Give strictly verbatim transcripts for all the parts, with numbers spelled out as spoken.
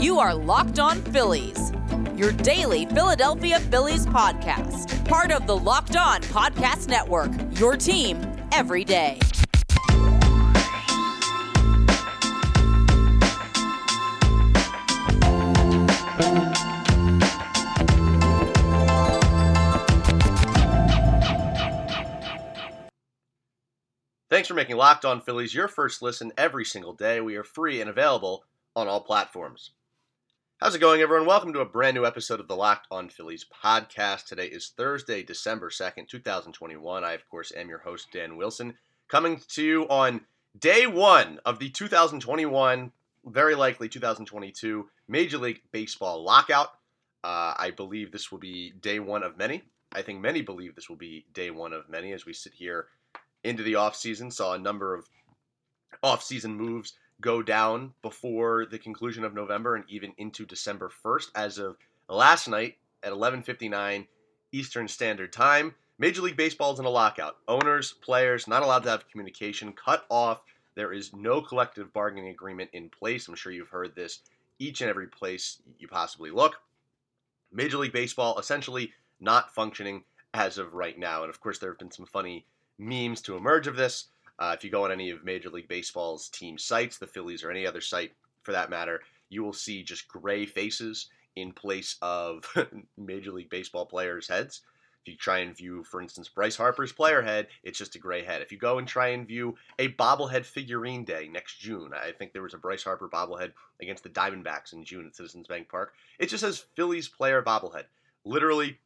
You are Locked On Phillies, your daily Philadelphia Phillies podcast. Part of the Locked On Podcast Network, your team every day. Thanks for making Locked On Phillies your first listen every single day. We are free and available on all platforms. How's it going, everyone? Welcome to a brand new episode of the Locked On Phillies podcast. Today is Thursday, December second, twenty twenty-one. I, of course, am your host, Dan Wilson, coming to you on day one of the two thousand twenty-one, very likely two thousand twenty-two Major League Baseball lockout. Uh, I believe this will be day one of many. I think many believe this will be day one of many as we sit here into the offseason. Saw a number of offseason moves go down before the conclusion of November and even into December first. As of last night at eleven fifty-nine Eastern Standard Time, Major League Baseball is in a lockout. Owners, players, not allowed to have communication, cut off. There is no collective bargaining agreement in place. I'm sure you've heard this each and every place you possibly look. Major League Baseball essentially not functioning as of right now. And of course, there have been some funny memes to emerge of this. Uh, if you go on any of Major League Baseball's team sites, the Phillies or any other site for that matter, you will see just gray faces in place of Major League Baseball players' heads. If you try and view, for instance, Bryce Harper's player head, it's just a gray head. If you go and try and view a bobblehead figurine day next June, I think there was a Bryce Harper bobblehead against the Diamondbacks in June at Citizens Bank Park. It just says Phillies player bobblehead. Literally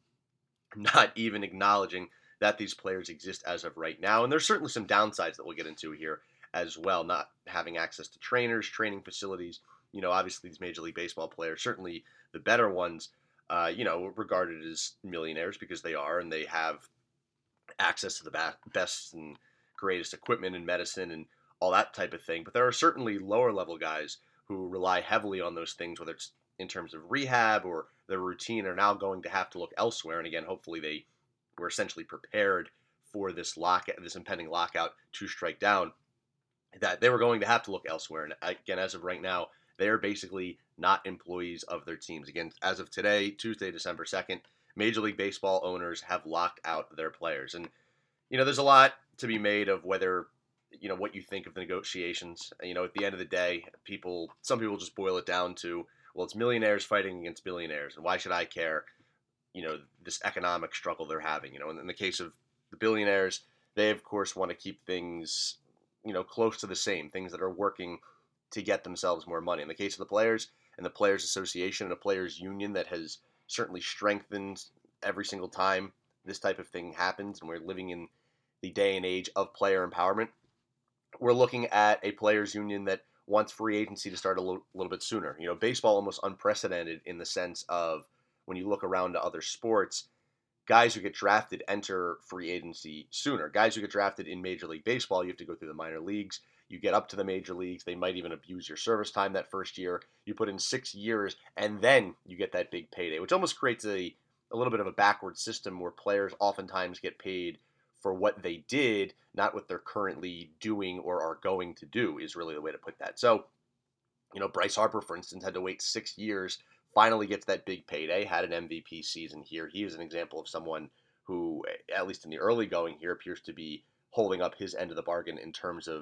not even acknowledging that these players exist as of right now. And there's certainly some downsides that we'll get into here as well, not having access to trainers, training facilities. You know, obviously these Major League Baseball players, certainly the better ones, uh, you know, regarded as millionaires because they are, and they have access to the ba- best and greatest equipment and medicine and all that type of thing. But there are certainly lower level guys who rely heavily on those things, whether it's in terms of rehab or their routine, are now going to have to look elsewhere. And again, hopefully they were essentially prepared for this lock, this impending lockout to strike down, that they were going to have to look elsewhere. And again, as of right now, they are basically not employees of their teams. Again, as of today, Tuesday, December second, Major League Baseball owners have locked out their players. And, you know, there's a lot to be made of whether, you know, what you think of the negotiations. You know, at the end of the day, people, some people just boil it down to, well, it's millionaires fighting against billionaires, and why should I care? You know, this economic struggle they're having. You know, in the case of the billionaires, they of course want to keep things, you know, close to the same, things that are working to get themselves more money. In the case of the players and the Players Association and a players union that has certainly strengthened every single time this type of thing happens, and we're living in the day and age of player empowerment, we're looking at a players union that wants free agency to start a little, little bit sooner. You know, baseball almost unprecedented in the sense of, when you look around to other sports, guys who get drafted enter free agency sooner. Guys who get drafted in Major League Baseball, you have to go through the minor leagues. You get up to the major leagues. They might even abuse your service time that first year. You put in six years, and then you get that big payday, which almost creates a, a little bit of a backward system where players oftentimes get paid for what they did, not what they're currently doing or are going to do, is really the way to put that. So, you know, Bryce Harper, for instance, had to wait six years finally gets that big payday, had an M V P season here. He is an example of someone who, at least in the early going here, appears to be holding up his end of the bargain in terms of,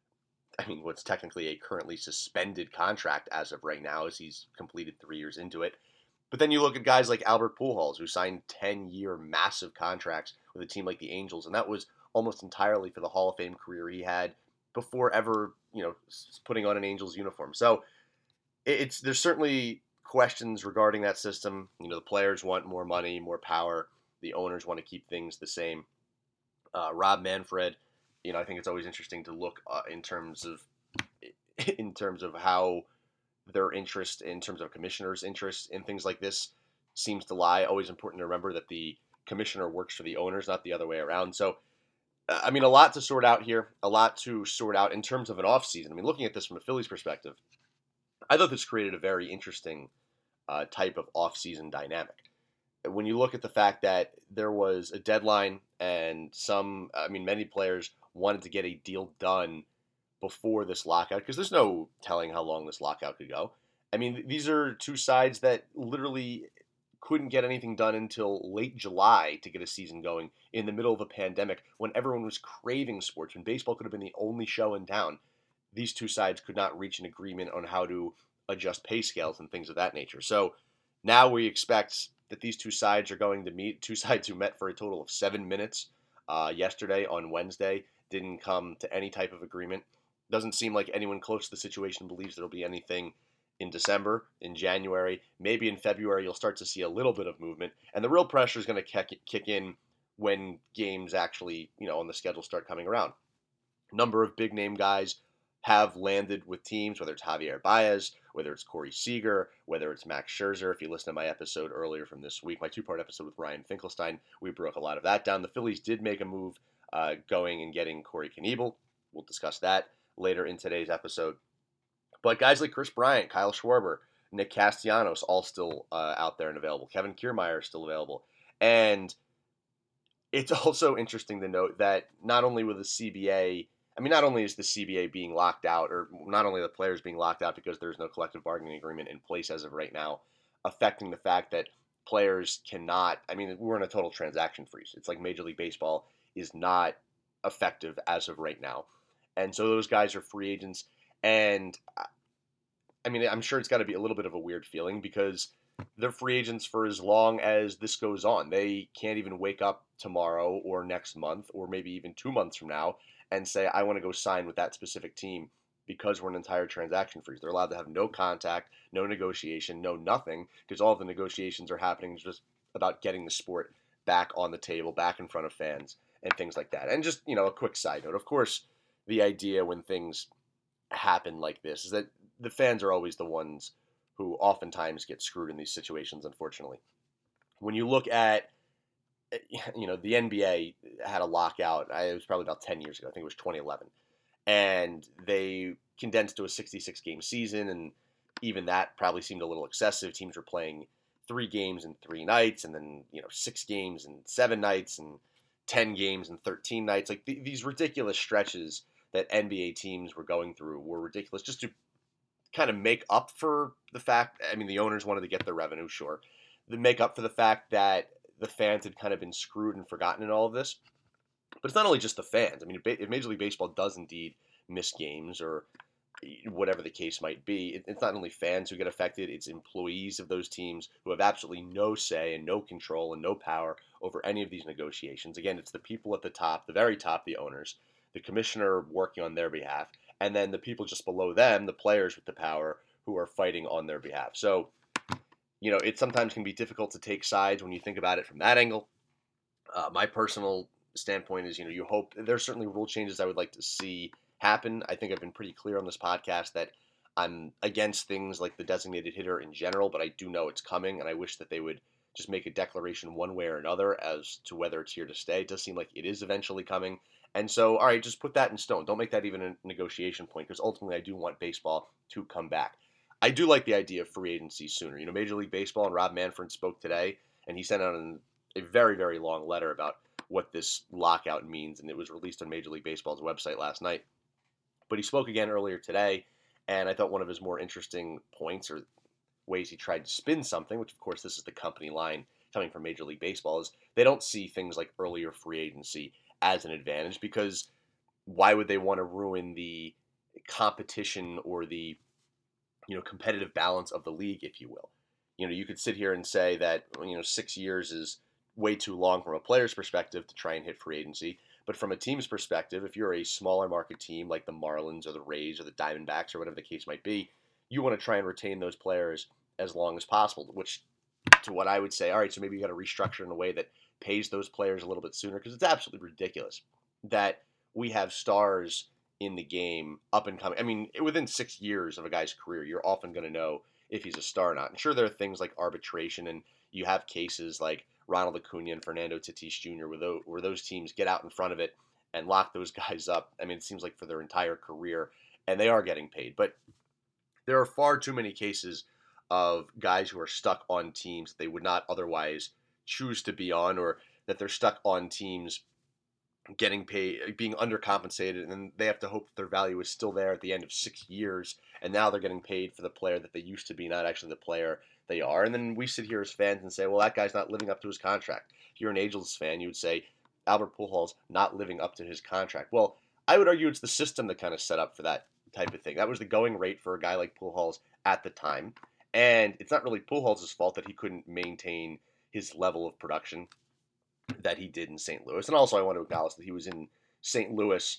I mean, what's technically a currently suspended contract as of right now, as he's completed three years into it. But then you look at guys like Albert Pujols, who signed ten-year massive contracts with a team like the Angels, and that was almost entirely for the Hall of Fame career he had before ever, you know, putting on an Angels uniform. So it's there's certainly questions regarding that system. You know, the players want more money, more power. The owners want to keep things the same. Uh, Rob Manfred, you know, I think it's always interesting to look uh, in terms of in terms of how their interest, in terms of commissioners' interest in things like this, seems to lie. Always important to remember that the commissioner works for the owners, not the other way around. So, uh, I mean, a lot to sort out here, a lot to sort out in terms of an offseason. I mean, looking at this from a Phillies perspective, I thought this created a very interesting uh, type of off-season dynamic. When you look at the fact that there was a deadline and some, I mean, many players wanted to get a deal done before this lockout, because there's no telling how long this lockout could go. I mean, these are two sides that literally couldn't get anything done until late July to get a season going in the middle of a pandemic when everyone was craving sports, when baseball could have been the only show in town. These two sides could not reach an agreement on how to adjust pay scales and things of that nature. So now we expect that these two sides are going to meet, two sides who met for a total of seven minutes uh, yesterday on Wednesday, didn't come to any type of agreement. Doesn't seem like anyone close to the situation believes there will be anything in December, in January, maybe in February. You'll start to see a little bit of movement, and the real pressure is going to kick in when games actually, you know, on the schedule start coming around. A number of big name guys have landed with teams, whether it's Javier Baez, whether it's Corey Seager, whether it's Max Scherzer. If you listen to my episode earlier from this week, my two-part episode with Ryan Finkelstein, we broke a lot of that down. The Phillies did make a move uh, going and getting Corey Knebel. We'll discuss that later in today's episode. But guys like Chris Bryant, Kyle Schwarber, Nick Castellanos, all still uh, out there and available. Kevin Kiermaier is still available. And it's also interesting to note that not only will the C B A, I mean, not only is the C B A being locked out, or not only the players being locked out because there's no collective bargaining agreement in place as of right now, affecting the fact that players cannot, I mean, we're in a total transaction freeze. It's like Major League Baseball is not effective as of right now. And so those guys are free agents. And I mean, I'm sure it's got to be a little bit of a weird feeling because they're free agents for as long as this goes on. They can't even wake up tomorrow or next month or maybe even two months from now and say, I want to go sign with that specific team because we're an entire transaction freeze. They're allowed to have no contact, no negotiation, no nothing, because all of the negotiations are happening just about getting the sport back on the table, back in front of fans and things like that. And just, you know, a quick side note, of course, the idea when things happen like this is that the fans are always the ones who oftentimes get screwed in these situations, unfortunately. When you look at, you know, the N B A had a lockout, it was probably about ten years ago, I think it was twenty eleven, and they condensed to a sixty-six game season, and even that probably seemed a little excessive. Teams were playing three games in three nights, and then, you know, six games in seven nights, and ten games in thirteen nights. Like, th- these ridiculous stretches that N B A teams were going through were ridiculous just to kind of make up for the fact, I mean, the owners wanted to get their revenue, sure, to make up for the fact that the fans had kind of been screwed and forgotten in all of this. But it's not only just the fans. I mean, if Major League Baseball does indeed miss games or whatever the case might be, it's not only fans who get affected, it's employees of those teams who have absolutely no say and no control and no power over any of these negotiations. Again, it's the people at the top, the very top, the owners, the commissioner working on their behalf, and then the people just below them, the players with the power, who are fighting on their behalf. So, you know, it sometimes can be difficult to take sides when you think about it from that angle. Uh, my personal standpoint is, you know, you hope, there's certainly rule changes I would like to see happen. I think I've been pretty clear on this podcast that I'm against things like the designated hitter in general, but I do know it's coming, and I wish that they would just make a declaration one way or another as to whether it's here to stay. It does seem like it is eventually coming. And so, all right, just put that in stone. Don't make that even a negotiation point, because ultimately I do want baseball to come back. I do like the idea of free agency sooner. You know, Major League Baseball and Rob Manfred spoke today, and he sent out an, a very, very long letter about what this lockout means, and it was released on Major League Baseball's website last night. But he spoke again earlier today, and I thought one of his more interesting points or ways he tried to spin something, which of course this is the company line coming from Major League Baseball, is they don't see things like earlier free agency as an advantage, because why would they want to ruin the competition or the, you know, competitive balance of the league, if you will? You know, you could sit here and say that, you know, six years is way too long from a player's perspective to try and hit free agency. But from a team's perspective, if you're a smaller market team like the Marlins or the Rays or the Diamondbacks or whatever the case might be, you want to try and retain those players as long as possible, which to what I would say, all right, so maybe you got to restructure in a way that pays those players a little bit sooner, because it's absolutely ridiculous that we have stars in the game up and coming. I mean, within six years of a guy's career, you're often going to know if he's a star or not. And sure, there are things like arbitration, and you have cases like Ronald Acuna and Fernando Tatis Junior where those, where those teams get out in front of it and lock those guys up. I mean, it seems like for their entire career, and they are getting paid. But there are far too many cases of guys who are stuck on teams that they would not otherwise choose to be on, or that they're stuck on teams getting paid, being undercompensated, and then they have to hope that their value is still there at the end of six years, and now they're getting paid for the player that they used to be, not actually the player they are. And then we sit here as fans and say, well, that guy's not living up to his contract. If you're an Angels fan, you would say Albert Pujols not living up to his contract. Well, I would argue it's the system that kind of set up for that type of thing. That was the going rate for a guy like Pujols at the time, and it's not really Pujols' fault that he couldn't maintain his level of production that he did in Saint Louis. And also I want to acknowledge that he was in Saint Louis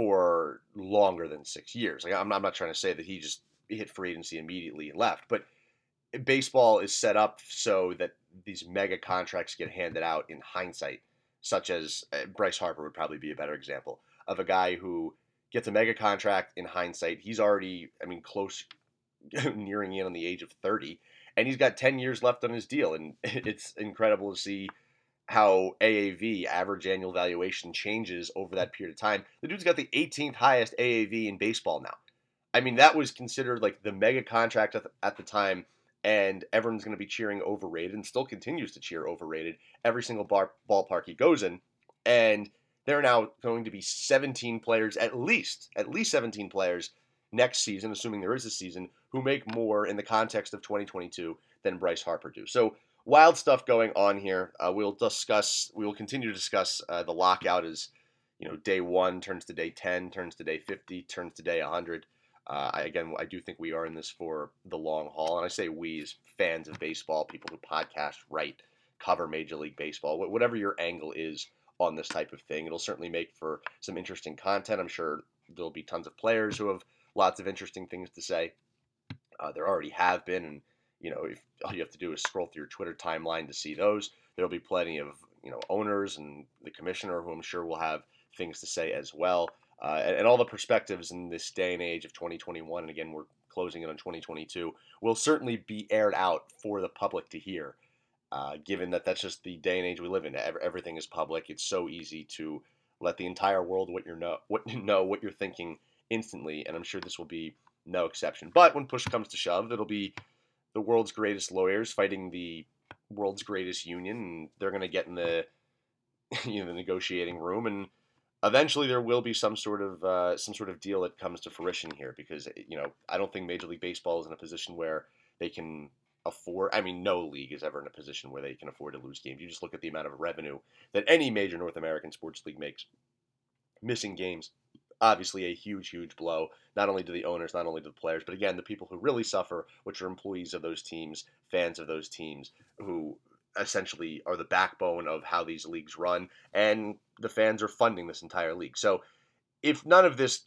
for longer than six years. Like, I'm, not, I'm not trying to say that he just hit free agency immediately and left, but baseball is set up so that these mega contracts get handed out in hindsight, such as uh, Bryce Harper would probably be a better example of a guy who gets a mega contract in hindsight. He's already, I mean, close, nearing in on the age of thirty, and he's got ten years left on his deal. And it's incredible to see how A A V, average annual valuation, changes over that period of time. The dude's got the eighteenth highest A A V in baseball now. I mean, that was considered like the mega contract at the, at the time, and everyone's going to be cheering overrated, and still continues to cheer overrated every single bar, ballpark he goes in. And there are now going to be seventeen players, at least, at least seventeen players next season, assuming there is a season, who make more in the context of twenty twenty-two than Bryce Harper do. So wild stuff going on here. Uh, we'll discuss, we will continue to discuss uh, the lockout as, you know, day one turns to day ten, turns to day fifty, turns to day one hundred. Uh, I, again, I do think we are in this for the long haul. And I say we as fans of baseball, people who podcast, write, cover Major League Baseball, whatever your angle is on this type of thing. It'll certainly make for some interesting content. I'm sure there'll be tons of players who have lots of interesting things to say. Uh, there already have been, and you know, if all you have to do is scroll through your Twitter timeline to see those, there'll be plenty of, you know, owners and the commissioner who I'm sure will have things to say as well. Uh, and, and all the perspectives in this day and age of twenty twenty-one, and again, we're closing it on twenty twenty-two, will certainly be aired out for the public to hear, uh, given that that's just the day and age we live in. Everything is public. It's so easy to let the entire world what you're know, what, know what you're thinking instantly, and I'm sure this will be no exception. But when push comes to shove, it'll be the world's greatest lawyers fighting the world's greatest union, and they're going to get in the, you know, the negotiating room, and eventually there will be some sort of uh, some sort of deal that comes to fruition here, because, you know, I don't think Major League Baseball is in a position where they can afford, I mean, no league is ever in a position where they can afford to lose games. You just look at the amount of revenue that any major North American sports league makes. Missing games, obviously a huge, huge blow, not only to the owners, not only to the players, but again, the people who really suffer, which are employees of those teams, fans of those teams, who essentially are the backbone of how these leagues run, and the fans are funding this entire league. So if none of this,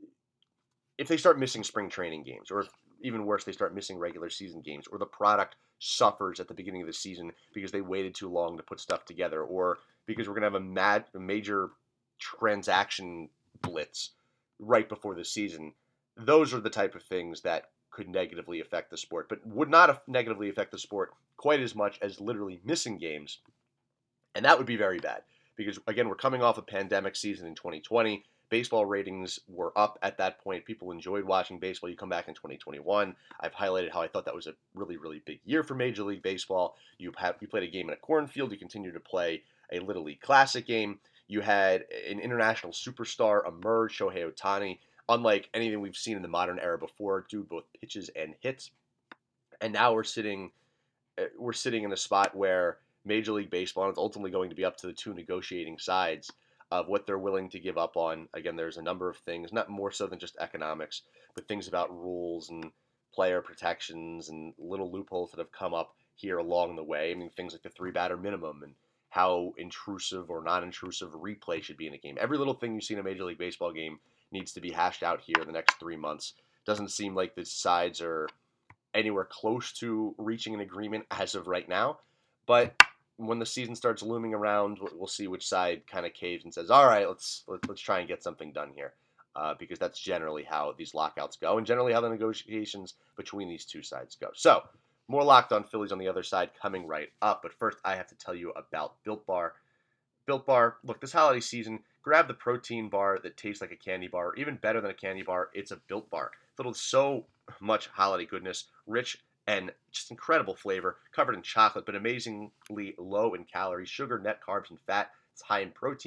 if they start missing spring training games, or if, even worse, they start missing regular season games, or the product suffers at the beginning of the season because they waited too long to put stuff together, or because we're going to have a, mad, a major transaction blitz right before the season, those are the type of things that could negatively affect the sport, but would not negatively affect the sport quite as much as literally missing games. And that would be very bad, because again, we're coming off a pandemic season in twenty twenty. Baseball ratings were up at that point. People enjoyed watching baseball. You come back in twenty twenty-one. I've highlighted how I thought that was a really, really big year for Major League Baseball. You have you played a game in a cornfield. You continue to play a Little League Classic game. You had an international superstar emerge, Shohei Ohtani, unlike anything we've seen in the modern era before, do both pitches and hits. And now we're sitting, we're sitting in a spot where Major League Baseball, and it's ultimately going to be up to the two negotiating sides of what they're willing to give up on. Again, there's a number of things, not more so than just economics, but things about rules and player protections and little loopholes that have come up here along the way. I mean, things like the three-batter minimum and how intrusive or non-intrusive replay should be in a game. Every little thing you see in a Major League Baseball game needs to be hashed out here in the next three months. Doesn't seem like the sides are anywhere close to reaching an agreement as of right now. But when the season starts looming around, we'll see which side kind of caves and says, all right, let's let's try and get something done here. Uh, because that's generally how these lockouts go, and generally how the negotiations between these two sides go. So, more Locked On Phillies on the other side coming right up. But first, I have to tell you about Built Bar. Built Bar, look, this holiday season, grab the protein bar that tastes like a candy bar, or even better than a candy bar, it's a Built Bar. Filled with so much holiday goodness, rich and just incredible flavor, covered in chocolate, but amazingly low in calories, sugar, net carbs, and fat. It's high in protein.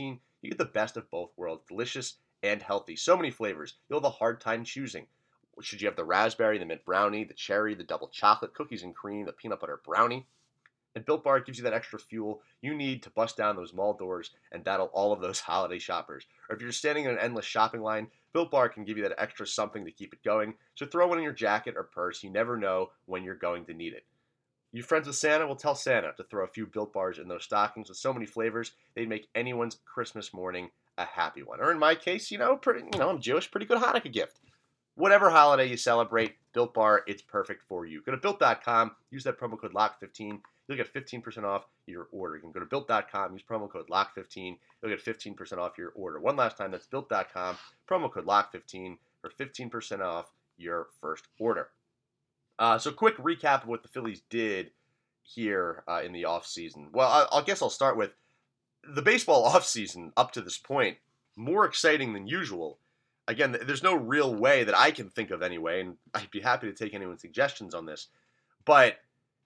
You get the best of both worlds, delicious and healthy. So many flavors, you'll have a hard time choosing. Should you have the raspberry, the mint brownie, the cherry, the double chocolate, cookies and cream, the peanut butter brownie? And Built Bar gives you that extra fuel you need to bust down those mall doors and battle all of those holiday shoppers. Or if you're standing in an endless shopping line, Built Bar can give you that extra something to keep it going. So throw one in your jacket or purse. You never know when you're going to need it. You friends with Santa? Well, tell Santa to throw a few Built Bars in those stockings with so many flavors, they'd make anyone's Christmas morning a happy one. Or in my case, you know, pretty, you know, I'm Jewish, pretty good Hanukkah gift. Whatever holiday you celebrate, Built Bar, it's perfect for you. Go to built dot com, use that promo code lock fifteen. You'll get fifteen percent off your order. You can go to built dot com, use promo code lock fifteen. You'll get fifteen percent off your order. One last time, that's built dot com, promo code lock fifteen for fifteen percent off your first order. Uh, so quick recap of what the Phillies did here uh, in the offseason. Well, I, I guess I'll start with the baseball offseason up to this point, more exciting than usual. Again, there's no real way that I can think of anyway, and I'd be happy to take anyone's suggestions on this, but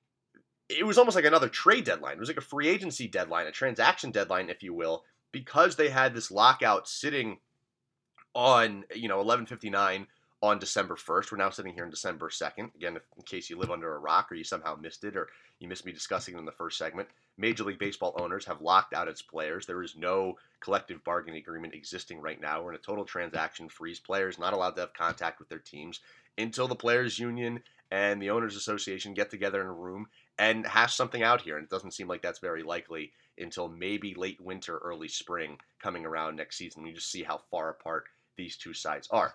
it was almost like another trade deadline. It was like a free agency deadline, a transaction deadline, if you will, because they had this lockout sitting on, you know, eleven fifty-nine on December first. We're now sitting here on December second. Again, if, in case you live under a rock or you somehow missed it or you missed me discussing it in the first segment, Major League Baseball owners have locked out its players. There is no collective bargaining agreement existing right now. We're in a total transaction freeze. Players not allowed to have contact with their teams until the Players Union and the Owners Association get together in a room and hash something out here. And it doesn't seem like that's very likely until maybe late winter, early spring coming around next season. We just see how far apart these two sides are.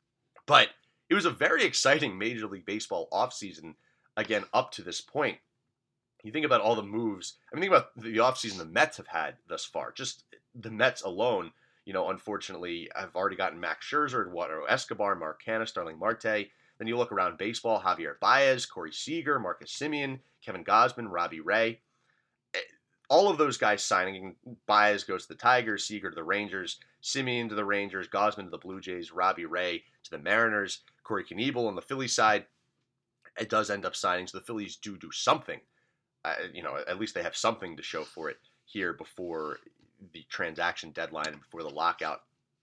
But it was a very exciting Major League Baseball offseason, again, up to this point. You think about all the moves. I mean, think about the offseason the Mets have had thus far. Just the Mets alone, you know, unfortunately, have already gotten Max Scherzer, Eduardo Escobar, Mark Canha, Starling Marte. Then you look around baseball, Javier Baez, Corey Seager, Marcus Semien, Kevin Gausman, Robbie Ray. All of those guys signing. Baez goes to the Tigers, Seager to the Rangers, Semien to the Rangers, Gausman to the Blue Jays, Robbie Ray to the Mariners, Corey Knebel on the Phillies side. It does end up signing, so the Phillies do do something. Uh, you know, at least they have something to show for it here before the transaction deadline and before the lockout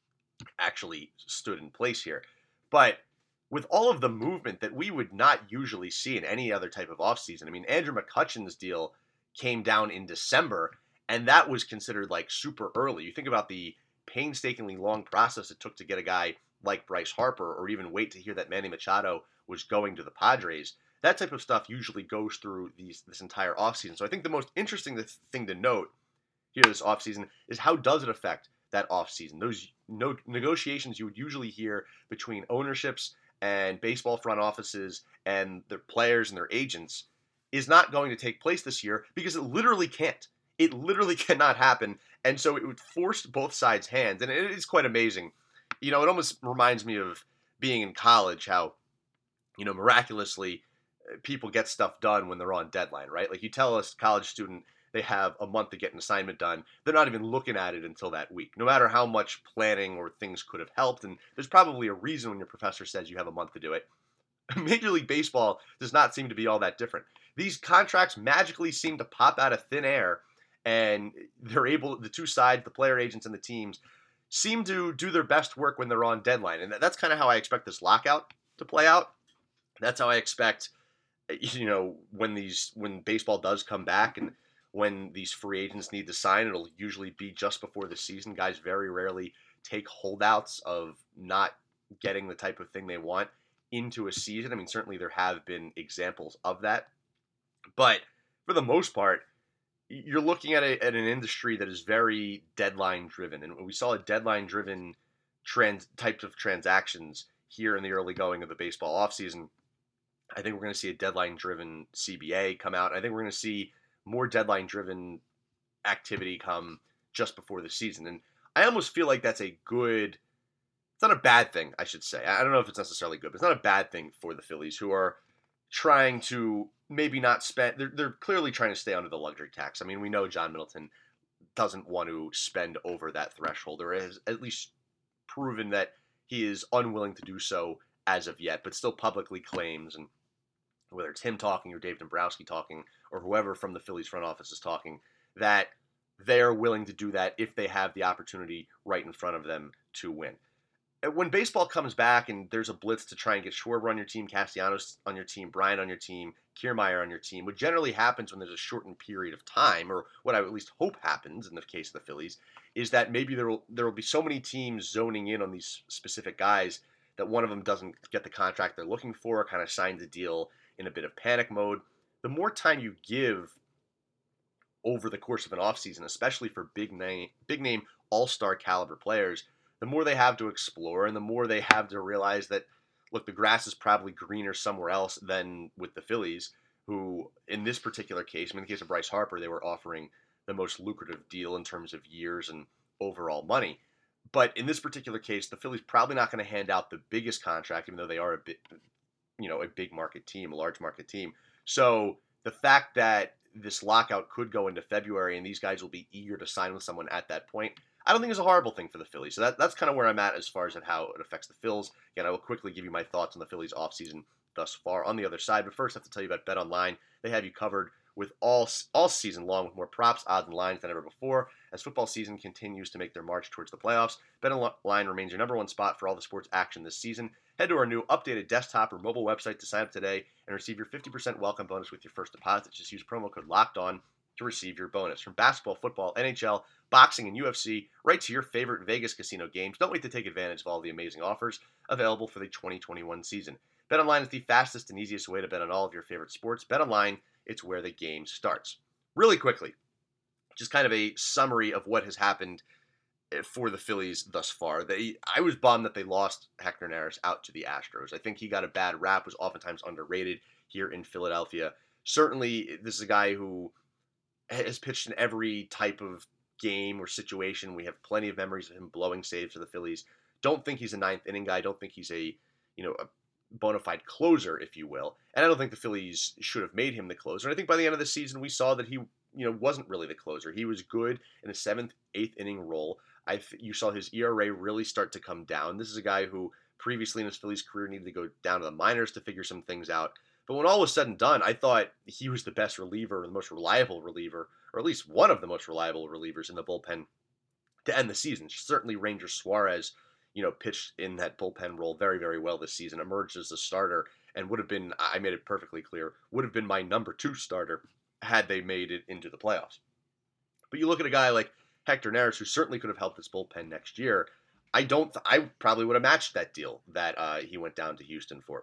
actually stood in place here. But with all of the movement that we would not usually see in any other type of offseason, I mean, Andrew McCutchen's deal came down in December, and that was considered like super early. You think about the painstakingly long process it took to get a guy like Bryce Harper, or even wait to hear that Manny Machado was going to the Padres. That type of stuff usually goes through these, this entire offseason. So I think the most interesting thing to note here this offseason is how does it affect that offseason? Those no, negotiations you would usually hear between ownerships and baseball front offices and their players and their agents is not going to take place this year because it literally can't. It literally cannot happen. And so it would force both sides' hands. And it is quite amazing. You know, it almost reminds me of being in college, how, you know, miraculously people get stuff done when they're on deadline, right? Like you tell a college student they have a month to get an assignment done. They're not even looking at it until that week, no matter how much planning or things could have helped. And there's probably a reason when your professor says you have a month to do it. Major League Baseball does not seem to be all that different. These contracts magically seem to pop out of thin air, and they're able, the two sides, the player agents and the teams, seem to do their best work when they're on deadline. And that's kind of how I expect this lockout to play out. That's how I expect, you know, when these, when baseball does come back and when these free agents need to sign, it'll usually be just before the season. Guys very rarely take holdouts of not getting the type of thing they want into a season. I mean, certainly there have been examples of that. But for the most part, you're looking at, a, at an industry that is very deadline-driven. And we saw a deadline-driven trans, types of transactions here in the early going of the baseball offseason. I think we're going to see a deadline-driven C B A come out. I think we're going to see more deadline-driven activity come just before the season. And I almost feel like that's a good, it's not a bad thing, I should say. I don't know if it's necessarily good, but it's not a bad thing for the Phillies, who are trying to maybe not spend, they're, they're clearly trying to stay under the luxury tax. I mean, we know John Middleton doesn't want to spend over that threshold, or has at least proven that he is unwilling to do so as of yet, but still publicly claims, and whether it's him talking or Dave Dombrowski talking or whoever from the Phillies front office is talking, that they're willing to do that if they have the opportunity right in front of them to win. When baseball comes back and there's a blitz to try and get Schwarber on your team, Castellanos on your team, Bryant on your team, Kiermaier on your team, what generally happens when there's a shortened period of time, or what I at least hope happens in the case of the Phillies, is that maybe there will there will be so many teams zoning in on these specific guys that one of them doesn't get the contract they're looking for, kind of signs a deal in a bit of panic mode. The more time you give over the course of an offseason, especially for big name, big name all-star caliber players, the more they have to explore and the more they have to realize that, look, the grass is probably greener somewhere else than with the Phillies, who in this particular case, I mean, in the case of Bryce Harper, they were offering the most lucrative deal in terms of years and overall money. But in this particular case, the Phillies probably not going to hand out the biggest contract, even though they are a bit, you know, a big market team, a large market team. So the fact that this lockout could go into February and these guys will be eager to sign with someone at that point, I don't think it's a horrible thing for the Phillies. So that, that's kind of where I'm at as far as how it affects the Phils. Again, I will quickly give you my thoughts on the Phillies offseason thus far on the other side. But first, I have to tell you about BetOnline. They have you covered with all all season long with more props, odds, and lines than ever before. As football season continues to make their march towards the playoffs, BetOnline remains your number one spot for all the sports action this season. Head to our new updated desktop or mobile website to sign up today and receive your fifty percent welcome bonus with your first deposit. Just use promo code LOCKEDON to receive your bonus. From basketball, football, N H L, boxing, and U F C, right to your favorite Vegas casino games. Don't wait to take advantage of all the amazing offers available for the twenty twenty-one season. BetOnline is the fastest and easiest way to bet on all of your favorite sports. BetOnline, it's where the game starts. Really quickly, just kind of a summary of what has happened for the Phillies thus far. They, I was bummed that they lost Hector Neris out to the Astros. I think he got a bad rap, was oftentimes underrated here in Philadelphia. Certainly, this is a guy who has pitched in every type of game or situation. We have plenty of memories of him blowing saves for the Phillies. Don't think he's a ninth inning guy. Don't think he's a, you know, a bona fide closer, if you will. And I don't think the Phillies should have made him the closer. And I think by the end of the season, we saw that he, you know, wasn't really the closer. He was good in a seventh, eighth inning role. I th- you saw his E R A really start to come down. This is a guy who previously in his Phillies career needed to go down to the minors to figure some things out. But when all was said and done, I thought he was the best reliever, the most reliable reliever, or at least one of the most reliable relievers in the bullpen to end the season. Certainly Ranger Suarez, you know, pitched in that bullpen role very, very well this season, emerged as a starter, and would have been, I made it perfectly clear, would have been my number two starter had they made it into the playoffs. But you look at a guy like Hector Neris, who certainly could have helped this bullpen next year. I don't, th- I probably would have matched that deal that uh, he went down to Houston for.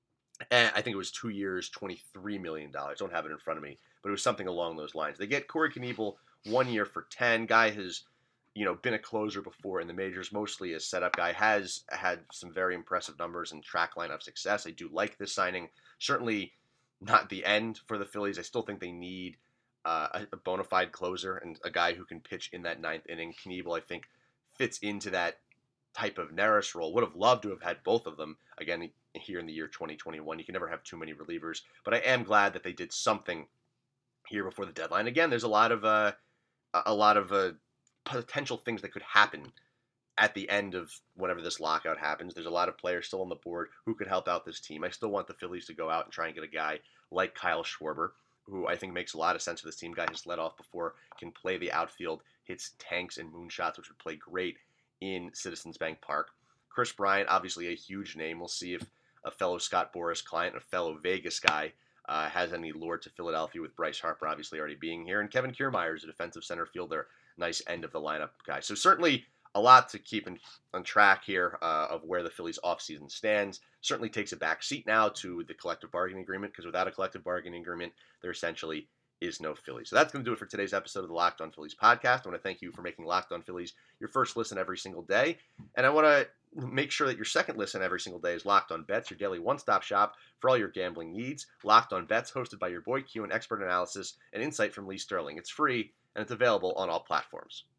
And I think it was two years, twenty-three million dollars. I don't have it in front of me, but it was something along those lines. They get Corey Knebel one year for ten. Guy has, you know, been a closer before in the majors, mostly a setup guy, has had some very impressive numbers and track line of success. I do like this signing. Certainly not the end for the Phillies. I still think they need uh, a, a bona fide closer and a guy who can pitch in that ninth inning. Knebel, I think, fits into that type of Neris role. Would have loved to have had both of them, again, here in the year twenty twenty-one. You can never have too many relievers, but I am glad that they did something here before the deadline. Again, there's a lot of uh, a lot of uh, potential things that could happen at the end of whenever this lockout happens. There's a lot of players still on the board who could help out this team. I still want the Phillies to go out and try and get a guy like Kyle Schwarber, who I think makes a lot of sense for this team. Guy has led off before, can play the outfield, hits tanks and moonshots, which would play great in Citizens Bank Park. Chris Bryant, obviously a huge name. We'll see if a fellow Scott Boras client, a fellow Vegas guy, uh, has any lure to Philadelphia with Bryce Harper obviously already being here. And Kevin Kiermaier is a defensive center fielder, nice end of the lineup guy. So certainly a lot to keep in, on track here uh, of where the Phillies offseason stands. Certainly takes a back seat now to the collective bargaining agreement, because without a collective bargaining agreement, there essentially is no Phillies. So that's going to do it for today's episode of the Locked On Phillies podcast. I want to thank you for making Locked On Phillies your first listen every single day. And I want to make sure that your second listen every single day is Locked On Bets, your daily one-stop shop for all your gambling needs. Locked On Bets, hosted by your boy Q, and expert analysis and insight from Lee Sterling. It's free, and it's available on all platforms.